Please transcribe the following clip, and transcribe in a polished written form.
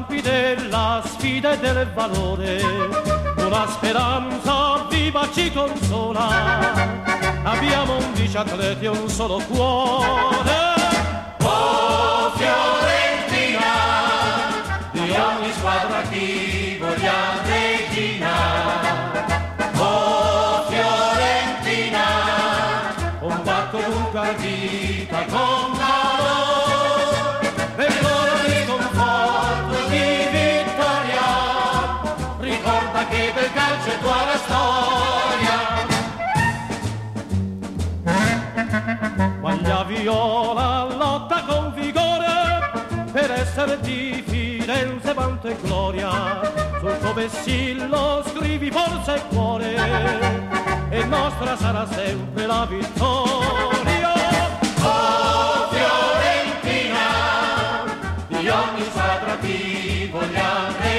campi della sfida e del valore, una speranza viva ci consola. Abbiamo un vice atleti e un solo cuore. Oh Fiorentina, di ogni squadra ti vogliamo regina. Oh Fiorentina, combatto dunque a vita con valore, per l'ora di conforto, di vittoria, ricorda che del calcio è tua la storia. Maglia viola lotta con vigore per essere di Firenze vanto e gloria. Sul tuo vessillo scrivi forza e cuore e nostra sarà sempre la vittoria. Oh Fiorentina, di ogni squadra ti vogliamo